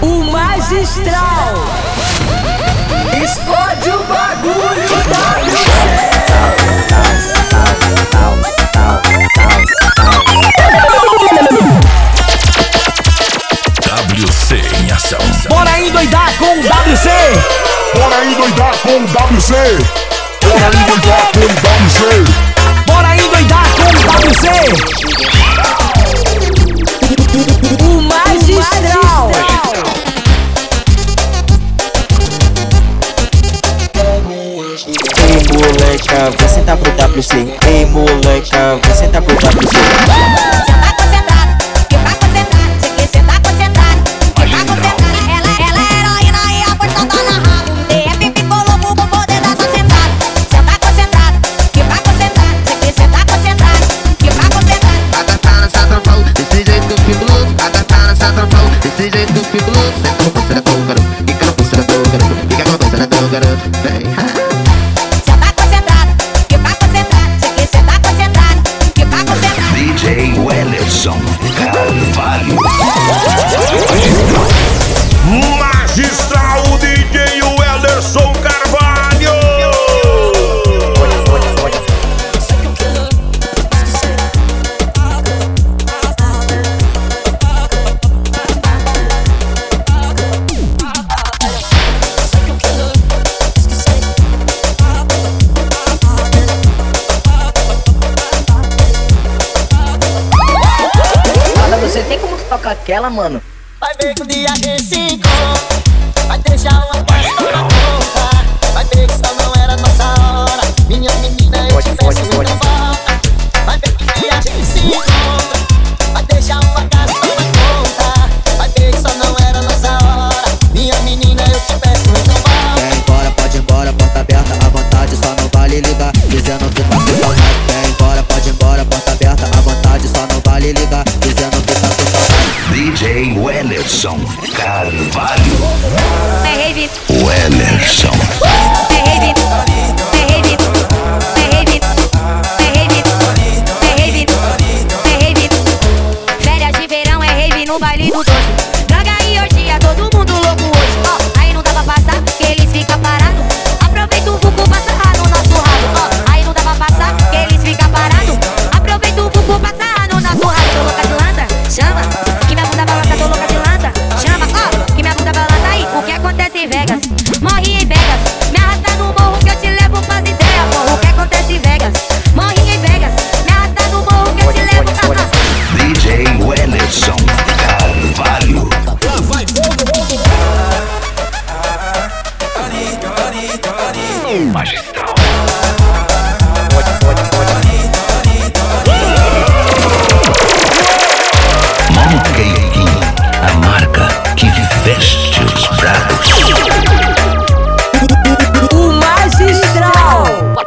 O magistral explode o bagulho WC em ação. Bora endoidar com o WC. Bora endoidar com o WC. Bora endoidar com o WC. Bora endoidar com o WC. O magistral. Ei moleca, vai sentar pro WC. Ei moleca, vai sentar pro WC. DJ Wellerson Carvalho. Magistral DJ Wellerson Carvalho. Você tem como tocar aquela, mano? Vai ver que um dia a gente se encontra. Vai deixar uma festa na boca. Vai ver que só não era nossa hora. Minha menina, eu te peço então volta. Vai ver que um dia a gente se encontra. Vai deixar uma casa na conta. Vai ver que só não era nossa hora. Minha menina, eu te peço então volta. Quer ir embora, pode ir embora, porta aberta à vontade, só não vale ligar, dizendo que tá com saudade. Quer ir embora, pode ir embora, porta aberta à vontade, só não vale ligar, dizendo que tá com saudade. DJ Wellerson Carvalho. Wellerson. Wellerson. Férias de verão é rave no baile do doce. Droga e orgia, todo mundo louco hoje. Ó, aí não dá pra passar, que eles ficam parados. Aproveita o vulco pra sarrar no nosso rabo. Ó, aí não dá pra passar, que eles ficam parados. Aproveita o vulco pra sarrar no nosso rabo. Tô louca de lança, chama. Que minha bunda balança, tô louca de lança. Chama, ó, que minha bunda balança aí. O que acontece em Vegas? Morre em Vegas. Me arrasta no morro que eu te levo pras ideias. Porra, o que acontece em Vegas? Morre em Vegas. Me arrasta no morro que eu te levo pra DJ Wellerson Carvalho. Magistral. Monkey King, a marca que veste os pratos. O magistral.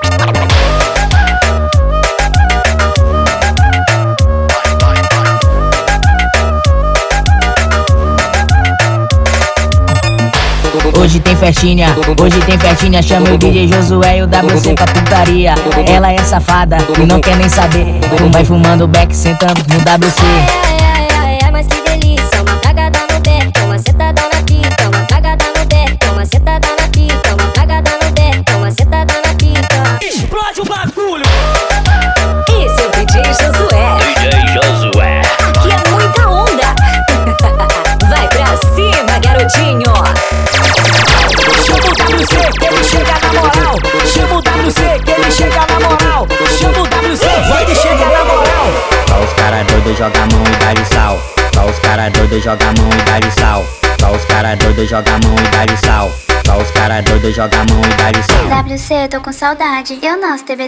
Hoje tem festinha, chama o DJ Josué e o WC pra putaria. Ela é safada e não quer nem saber. Tu vai fumando back, sentando no WC. Ai, mas que delícia. Uma cagada no deck, uma sentada na pica. Uma cagada no deck, uma sentada na pica. Uma cagada no deck, uma sentada na pica. Explode o bagulho. Esse é o DJ Josué. DJ Josué. Aqui é muita onda. Vai pra cima, garotinho. Chama o WC que ele chega na moral. Chama o WC que ele chega na moral. Chama o WC que ele chega na moral. Só os cara doido joga a mão e dá-lhe sal. Só os cara doido joga a mão e dá-lhe sal. Só os cara doido joga a mão e dá-lhe sal. Só os cara doido joga a mão e dá-lhe sal. WC, tô com saudade. Eu nosso TBT.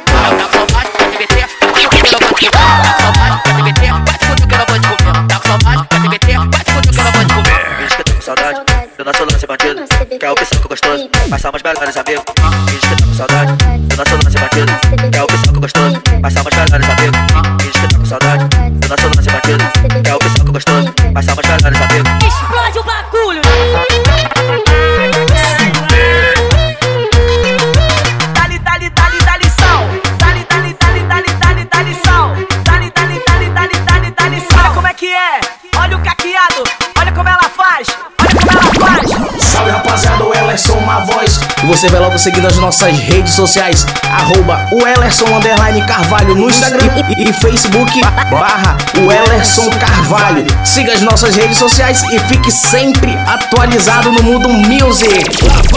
Saudade, do nosso lance bandido, que é o psico gostoso, passamos melhores amigos. Diz que tá com saudade, do nosso lance bandido, que é o psico gostoso, passamos melhores amigos. Diz que tá com saudade, do nosso lance bandido, que é o psico gostoso, passamos melhores amigos. Explode o bagulho. Dali sal. Dali sal. Dali sal. Olha como é que é. Olha o caqueado. Olha como ela faz. Olha como ela E você vai logo seguir nas nossas redes sociais, @o_Ellerson_Carvalho no Instagram e Facebook /o_Ellerson_Carvalho. Siga as nossas redes sociais e fique sempre atualizado no mundo music.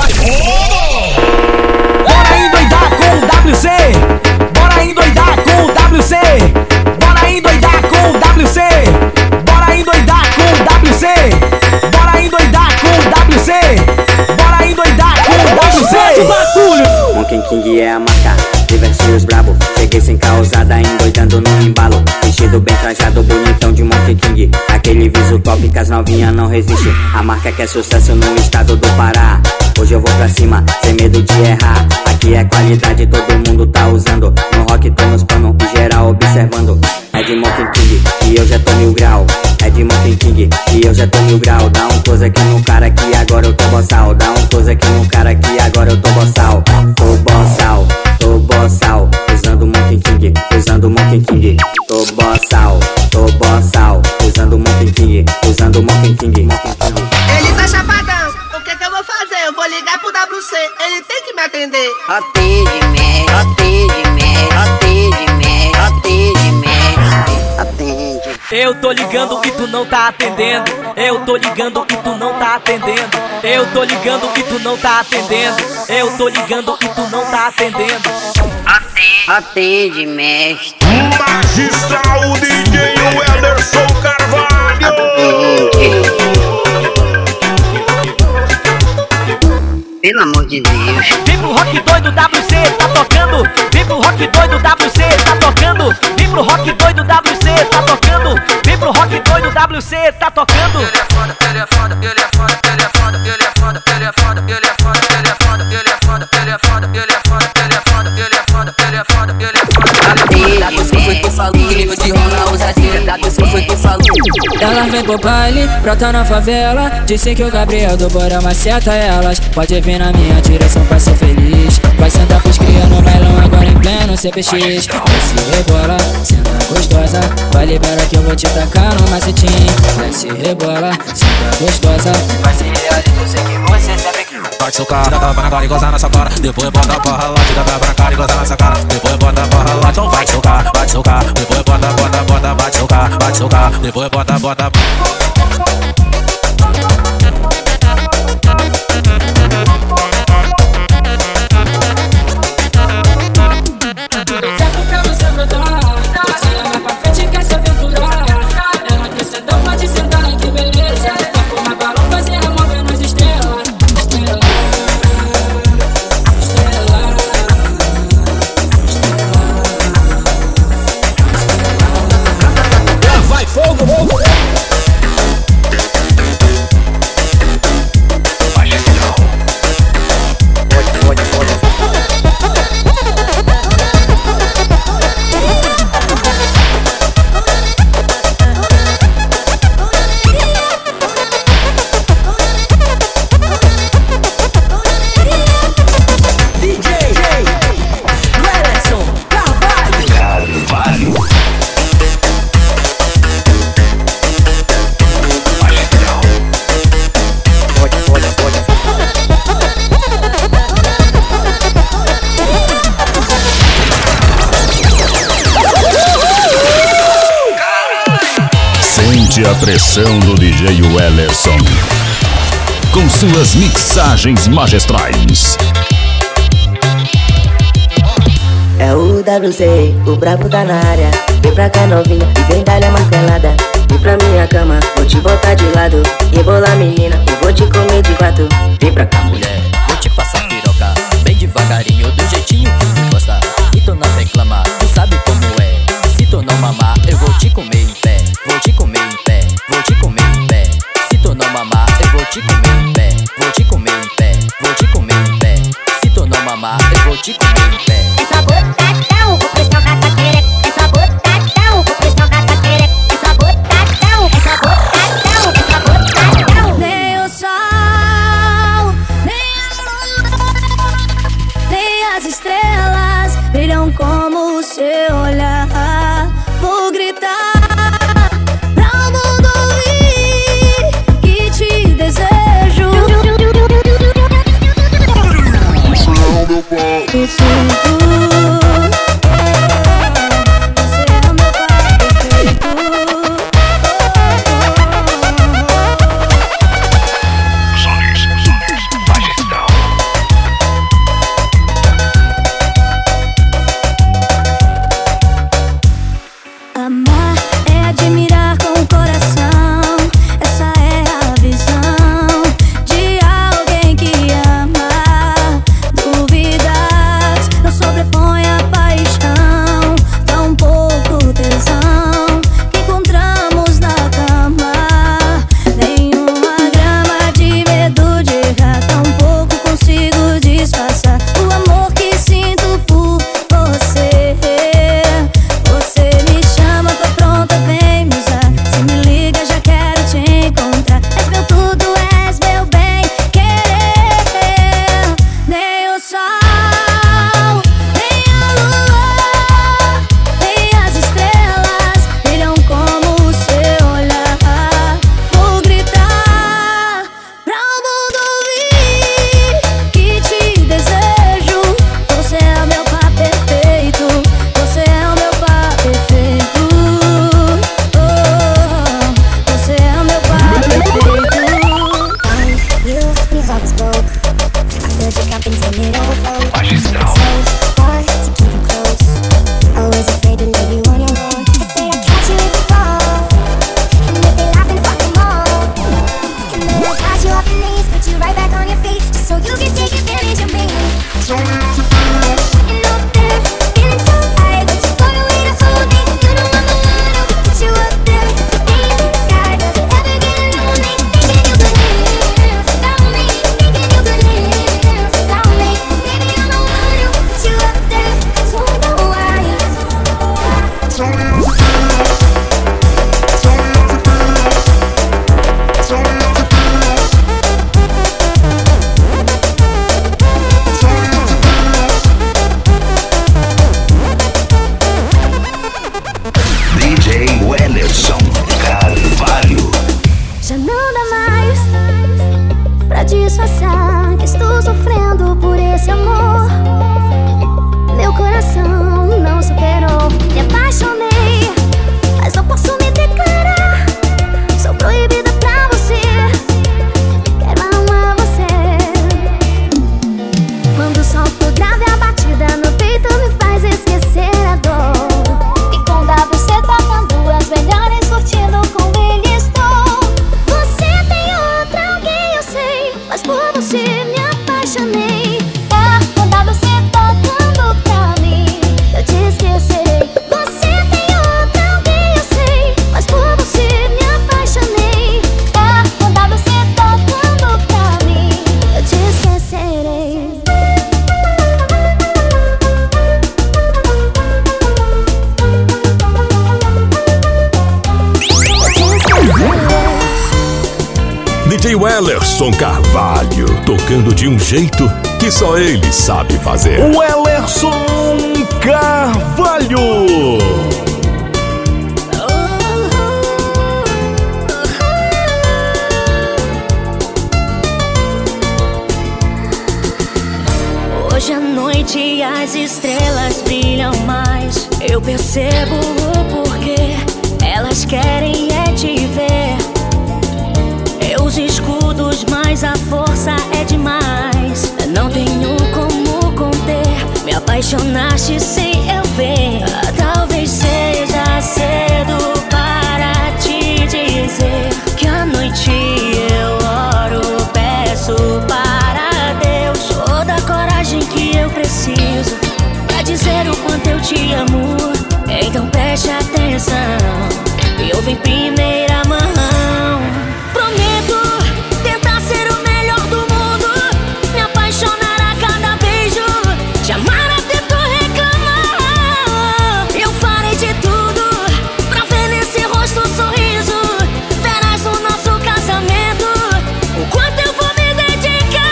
Bora endoidar com o WC. Bora endoidar com o WC. Bora endoidar com o WC. Bora endoidar com o WC. Bora endoidar com o WC. Bora endoidar com o WC. Monkey King é a marca, diversos brabo. Cheguei sem causada, endoidando no embalo. Vestido bem trajado, bonitão de Monkey King. Aquele viso top que as novinhas não resistem. A marca que é sucesso no estado do Pará. Hoje eu vou pra cima, sem medo de errar. Aqui é qualidade, todo mundo tá usando. No rock tô nos panos, em geral observando. É de Monkey King, e eu já tô 1000 grau. É de Monkey King, e eu já tô 1000 grau. Dá um close aqui no cara que agora eu tô boçal. Dá um close aqui no cara que agora eu tô boçal. Tô boçal, tô boçal. Usando Monkey King, usando Monkey King. Tô boçal, usando Monkey King, usando Monkey King. Ele tá chapadão, o que eu vou fazer? Eu vou ligar pro WC, ele tem que me atender. Atende-me, atende-me, atende-me, atende-me, atende. Eu tô ligando e tu não tá atendendo. Eu tô ligando e tu não tá atendendo. Eu tô ligando e tu não tá atendendo. Eu tô ligando e tu não tá atendendo. Atende, mestre. Magistral DJ Ellerson Carvalho. Pelo amor de Deus. Vem pro rock doido WC, tá tocando. Vem pro rock doido WC, tá tocando. Vem pro rock doido WC, tá tocando. Vem pro rock doido WC, tá tocando. Ele é foda, ele é foda, ele é foda, ele é foda, ele é foda, ele é foda, ele é foda, ele é foda, ele é foda, ele é foda, ele é foda, ele é foda, ele é foda, ele é foda, ele é foda. WC foi que falou, que nível de rola ousadia. WC foi que falou. Ela vem pro baile, brota na favela. Disse que o Gabriel do Bora maceta elas. Pode vir na minha direção pra ser feliz. Vai sentar pros cria no bailão agora em pleno CPX. Vai se rebola, senta gostosa. Vai libera que eu vou te tacar no macetinho. Vai se rebola, senta gostosa. Vai se realizar, eu sei que você sabe que vai socar, tira tapa na cara e gozar nessa cara. Depois bota pra ralar, tira tapa na cara e gozar nessa cara. Depois bota pra ralar, então vai socar, vai socar. Depois bota, vai socar, vai socar. Depois bota. certo pra você brotar. Tira mais pra frente quer se aventurar. Ela quer sentar, pode sentar, que beleza. Vai fumar balão, fazer amor vendo as estrelas. Vai fogo, fogo. Sente a pressão do DJ Ellerson com suas mixagens magistrais. É o WC, o brabo tá na área. Vem pra cá novinha e vem dar-lhe a martelada. Vem pra minha cama, vou te botar de lado. Rebolar menina, eu vou te comer de quatro. Vem pra cá mulher, vou te passar piroca bem devagarinho, do jeitinho que tu gosta. E tu não reclama, tu sabe como é. Se tu não mamar, eu vou te comer em pé. Vou te comer em pé, vou te comer em pé. Se tu não mamar, eu vou te comer em pé. Vou te comer em pé, vou te comer em pé. Se tu não mamar, eu vou te comer em pé. É só botadão, vou pressão na cadeira. É só botadão, vou pressão na cadeira. É só botadão, é só botadão, é só botadão. Nem o sol, nem a lua, nem as estrelas brilham como o seu olhar. Vou gritar pra o mundo ouvir que te desejo. your feet, just so you can take advantage of me. It's only us and girls. You know that feeling so high, but you're far away to hold me. You know I'm alone, I'll put you up there. Ain't in the sky, doesn't ever get lonely. Thinking you could live without me, thinking you could live without me. Baby, I'm the one who put you up there, so I know why. It's only us and girls. It's only us and girls. It's only us and girls. It's only us and girls. DJ Wellerson Carvalho. Já não dá mais pra disfarçar que estou sofrendo por esse amor. Meu coração não superou. Me apaixonei, mas não posso me declarar. Sou proibida pra você. Quero amar você. Quando solto grave a batida no peito me faz esquecer a dor. E com WC tocando as melhores, curtindo com ele estou. Você tem outra alguém, eu sei, mas por você me apaixonei. Com WC tocando pra mim, eu te esquecerei. Você tem outra alguém, eu sei, mas por você me apaixonei. Com WC tocando pra mim, eu te esquecerei. DJ Wellerson Carvalho, tocando de um jeito que só ele sabe fazer. Wellerson Carvalho. Hoje à noite as estrelas brilham mais. Eu percebo o porquê. Elas querem é te ver. Os escudos, mas a força é demais. Não tenho como conter. Me apaixonaste sem eu ver. Talvez seja cedo para te dizer que à noite eu oro, peço para Deus toda a coragem que eu preciso pra dizer o quanto eu te amo. Então preste atenção e ouve em primeira mão. Prometo tentar ser o melhor do mundo, me apaixonar a cada beijo, te amar até tu reclamar. Eu farei de tudo pra ver nesse rosto um sorriso. Verás o nosso casamento, o quanto eu vou me dedicar.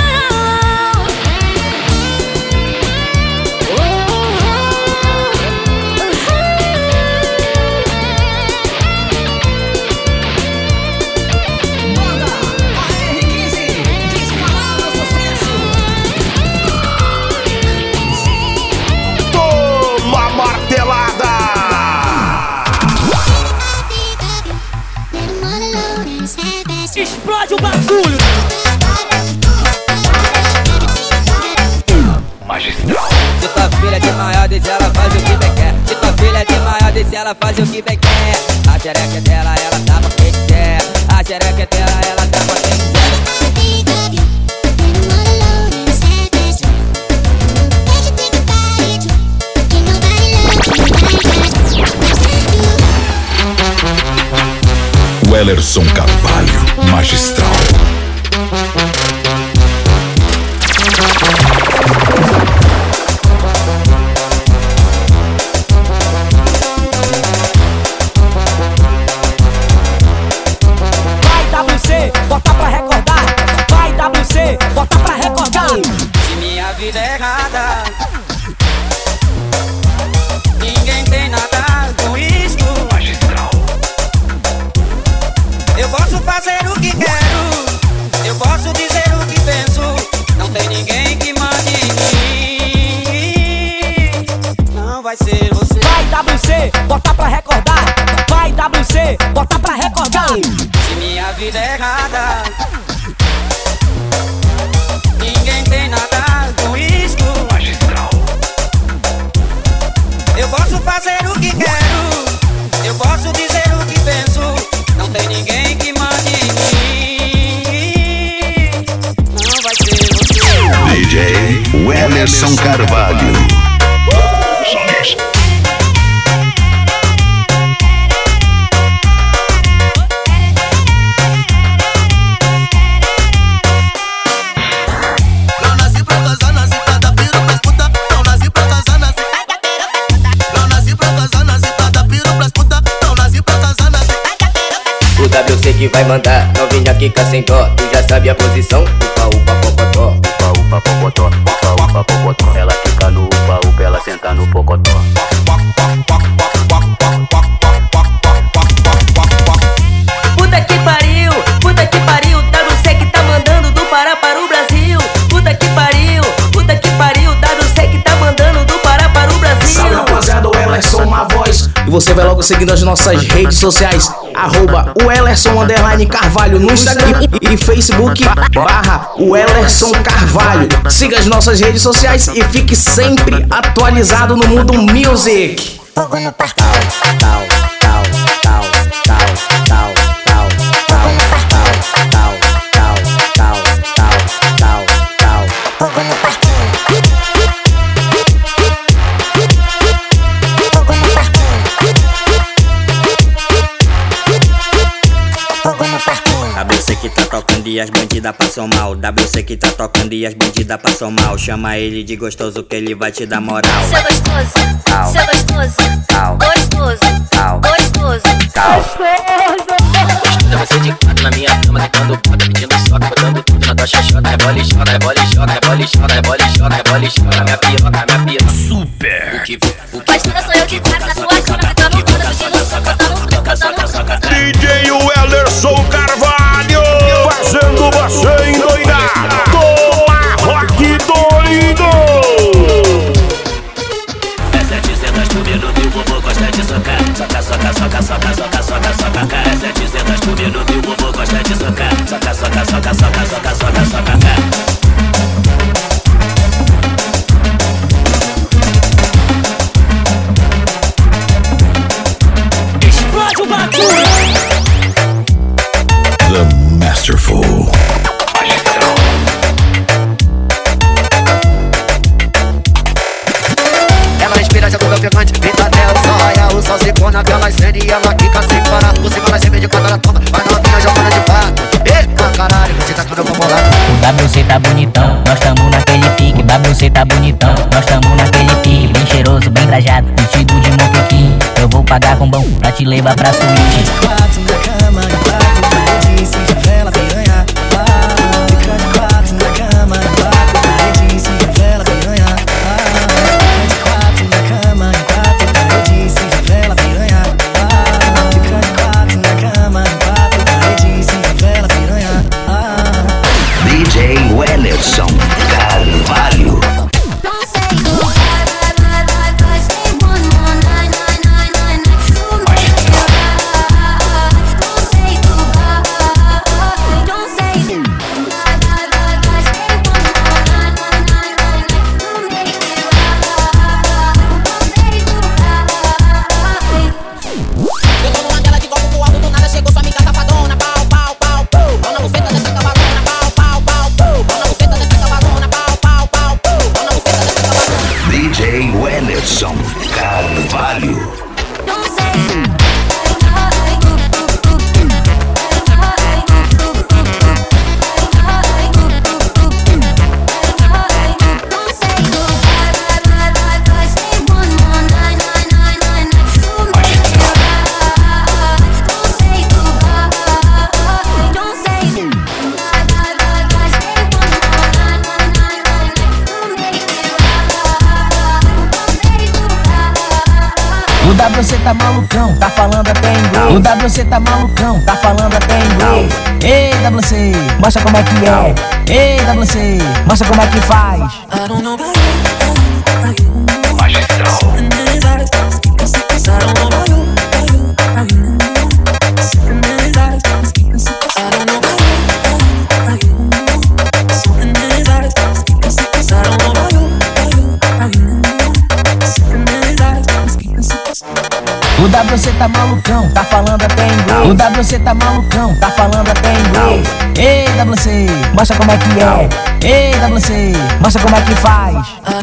Toma martelada. Explode o bagulho. Magistral. Se tua filha de maior, deixa ela fazer o que bem quer. Se tua filha de maior, deixa ela fazer o que bem quer. A xereca dela, ela tá pra quem quiser. A xereca dela, ela tá pra quem quiser. Wellerson Carvalho, magistral. Vai WC, bota pra recordar. Vai WC, bota pra recordar. Se minha vida é errada, ninguém tem nada com isto. Magistral. Eu posso fazer o que quero, Wellerson Carvalho. WC que vai mandar, novinha quica sem dó. Tu já sabe a posição, upa upa popotó. Upa upa popotó, upa upa popotó. Ela quica no upa upa, ela senta no pocotó. Puta que pariu, WC que tá mandando do Pará para o Brasil. Puta que pariu, WC que tá mandando do Pará para o Brasil. Salve rapaziada, o Wellerson, uma voz. E você vai logo seguindo as nossas redes sociais, @Wellerson_Carvalho no Instagram e Facebook /Wellerson Carvalho. Siga as nossas redes sociais e fique sempre atualizado no mundo music. Fogo no partal, tal, tal, tal, tal, tal, tal, tal, tal, tal, tal, tal, tal, tal, tal, fogo no partal. WC que tá tocando e as bandidas passam mal. WC que tá tocando e as bandidas passam mal. Chama ele de gostoso que ele vai te dar moral. Seu gostoso, Tal. seu gostoso, Tal. gostoso, Tal. gostoso, Tal. Gostosa você de quatro na minha cama, tentando bota, pedindo soca, botando tudo na tua xoxota. Rebole e chora, rebole e chora, rebole e chora, rebole e chora, rebole e chora. Minha piroca, minha piroca. Super. O que Pastora sou eu que quero na tua cama, tentando bota, pedindo soca, botando soca. DJ Wellerson Carvalho, fazendo você endoidar. Toma rock doido. É 700 por minuto e o vovô gosta de socar. Soca, soca, soca, soca, soca, soca, soca. É 700 por minuto e o vovô gosta de socar. Soca, soca, soca, soca, soca, soca, soca. Explode o bagulho! The Masterful. Ela respira já do ofegante, grita nela, só raia o sol se pôr naquela cena e ela quica sem parar. Por cima ela geme de quando ela toma, vai novinha jogando de pato. Eita caralho, você tá tudo bolado. O WC tá bonitão, nós tamo naquele pique. WC tá bonitão, nós tamo naquele pique. Bem cheiroso, bem trajado, vestido de moquequim. Eu vou pagar com bom pra te levar pra suíte. Quatro na cama, em quatro paredes, se revela piranha. Fica de quatro na cama, em quatro paredes, se revela piranha. Fica de quatro na cama, em quatro paredes, se revela piranha. Fica de quatro na cama, em quatro paredes, se revela piranha. DJ Wellerson Carvalho. DJ Wellerson Carvalho. O WC tá malucão, tá falando até inglês. O WC tá malucão, tá falando até inglês. Ei, WC, mostra como é que é. Ei, WC, mostra como é que faz. O O WC tá malucão, tá falando até inglês. O WC tá malucão, tá falando até inglês. Ei, WC, mostra como é que é. Ei, WC, mostra como é que faz.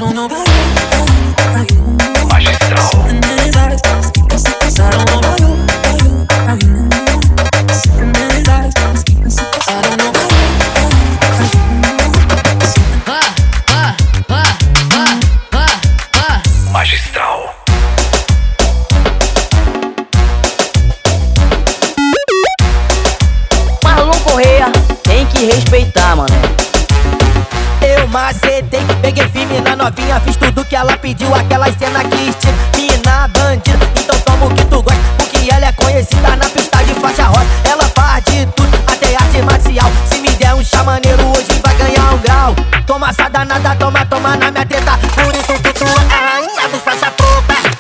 Magistral. Magistral. Marlon Correia, tem que respeitar, mano. Eu macetei, peguei firme na novinha, fiz tudo que ela pediu, aquela cena que estilo mina bandida. Então toma o que tu gosta, porque ela é conhecida na pista de faixa rosa. Ela faz de tudo, até arte marcial. Se me der um chá maneiro, hoje vai ganhar um grau. Toma essa danada, toma, toma na minha teta. Por isso que tu é a rainha do faixa preta.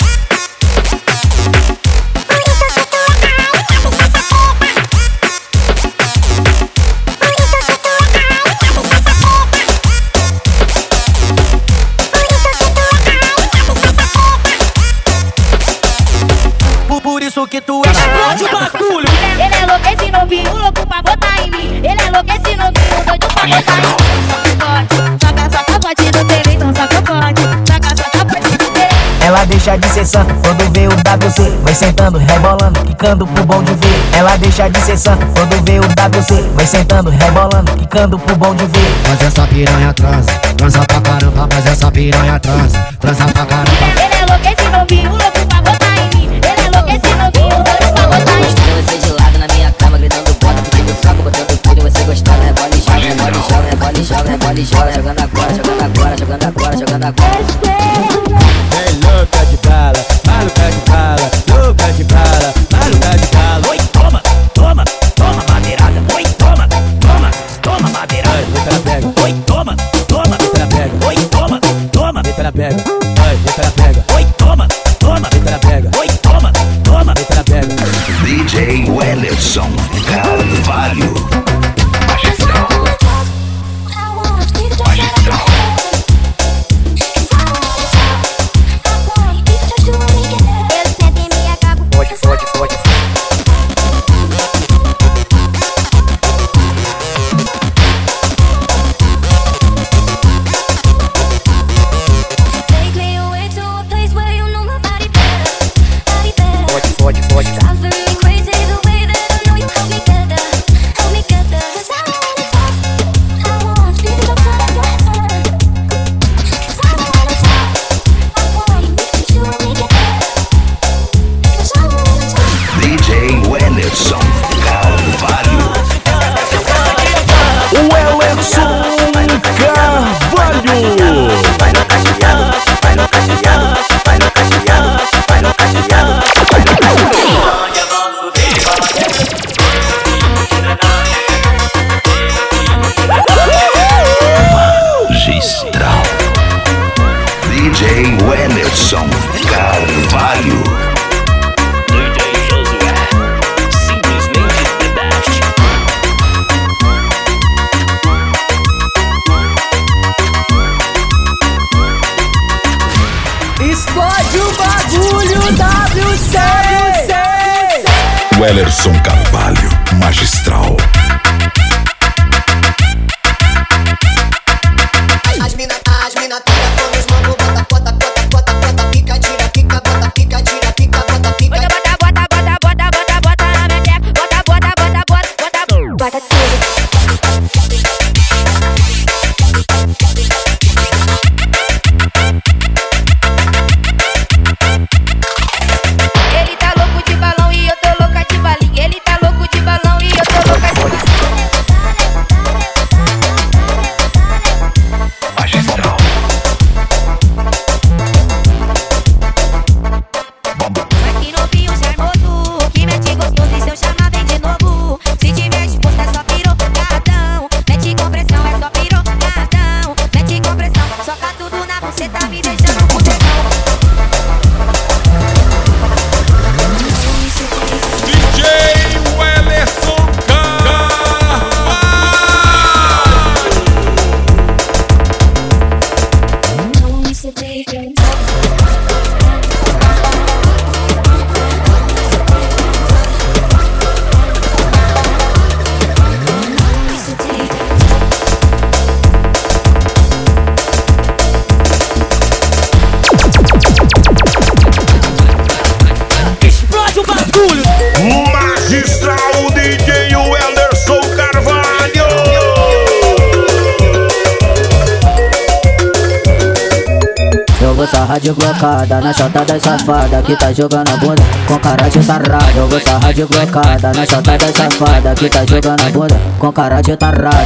Por isso que tu é explode o bagulho. Ele é louco, esse novinho, louco pra botar em mim. Ele é louco, esse novinho, doido pra botar em mim. Saca essa capote do tele, então saca capote. Saca essa capote do tele. Ela deixa de ser santa quando vê o WC. Vai sentando, rebolando, quicando pro bom de ver. Ela deixa de ser santa quando vê o WC. Vai sentando, rebolando, quicando pro bom de ver. Mas essa piranha transa pra caramba. Mas essa piranha transa pra caramba. Ele é louco, esse novinho, louco pra botar em mim. Ele é louco, esse novinho, doido pra botar em mim. Você de lado na minha cama, gritando bota, pedindo saco, botando tudo, você gostando, rebola e joga, rebola e joga, rebola e joga, rebola e joga, jogando agora, jogando agora, jogando agora, jogando agora. Vem louca de bala, maluca de bala, louca de bala, maluca de bala. Oi, toma, toma, toma madeirada. Oi, toma, toma, toma madeirada. Deita na pega. Oi, toma, toma, deita na pega. Oi, toma, toma, deita na pega. Deita na pega. Oi, toma, toma, deita na pega. Oi, toma, toma, deita na pega. DJ Wellerson Carvalho. Magistral. Magistral. Pode, pode, pode. Pode, pode, pode. DJ Wellerson Carvalho. Wellerson Carvalho. Vai no cacheado, vai no cacheado, vai no cacheado, vai no cacheado, vai no cacheado. Magistral. DJ Wellerson Carvalho. DJ Josué, simplesmente the best. Explode o bagulho, WC. Wellerson Carvalho, magistral. As mina tira com os mano, bota, bota, bota, bota, bota, pica, tira, pica, bota, pica, tira, pica, bota, pica. Bota, bota, bota, bota, bota, bota na minha teca. Bota, bota, bota, bota, bota, bota tudo. Ele tá louco de balão e eu tô louca de balinha. Ele tá vou sarrar de glocada na chota das safada que tá jogando a bunda com cara de tarrado. Eu vou sarrar de glocada na chota das safada que tá jogando a bunda com cara de tarrado.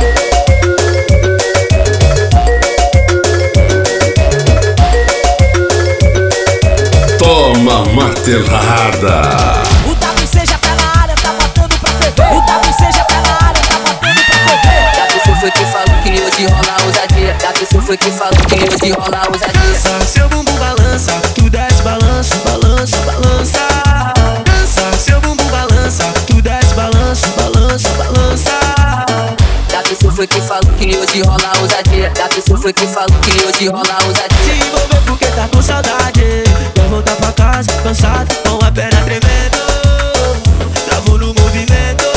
Toma martelada. O WC já tá na área, tá botando pra ferver. O WC já tá na área, tá botando pra ferver. Da pessoa foi que falou que hoje rola ousadia. Da pessoa foi que falou que hoje rola ousadia. Dança, seu bumbum balança, tu desce, balança, balança, balança. Dança, seu bumbum balança, tu desce, balança, balança, balança. Da pessoa foi que falou que hoje rola ousadia. Da pessoa foi que falou que hoje rola ousadia. Se envolver porque tá com saudade. Quer voltar pra casa, cansado, com a perna tremendo. Travou no movimento.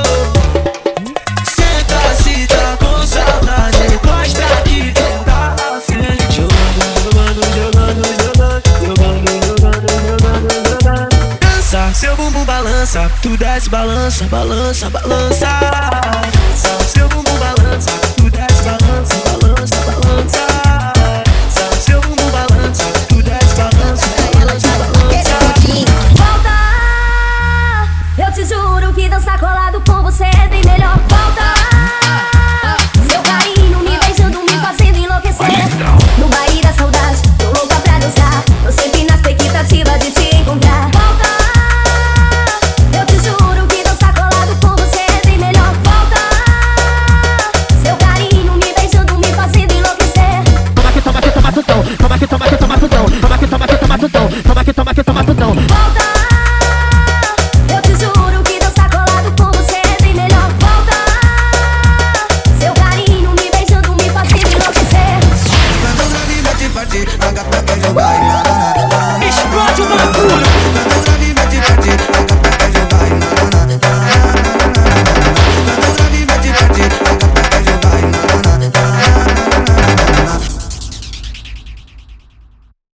Senta se tá com saudade. Mostra que tu tá afim. Jogando. Dança, seu bumbum balança. Tu desce, balança, balança, balança. Dança, seu bumbum balança. Tu desce, balança, balança, balança. Dança, seu bumbum balança. Tu desce, balança, balança, balança. Volta, eu te juro que dançar colado com você é bem melhor. Volta, seu carinho me beijando, me fazendo enlouquecer. No baile da saudade, tô louca pra dançar. Tô sempre na expectativa de te encontrar. Volta, eu te juro que dançar colado com você é bem melhor. Volta, seu carinho me beijando, me fazendo enlouquecer. Toma que toma tudão, toma que toma que toma tudão, toma que toma que toma tudão, toma que toma que toma tudão. Volta, eu te juro que dançar colado com você é bem melhor. Volta, seu carinho me beijando, me fazendo enlouquecer. Quando o grave bate, bate, paga pra quem jogar e nada.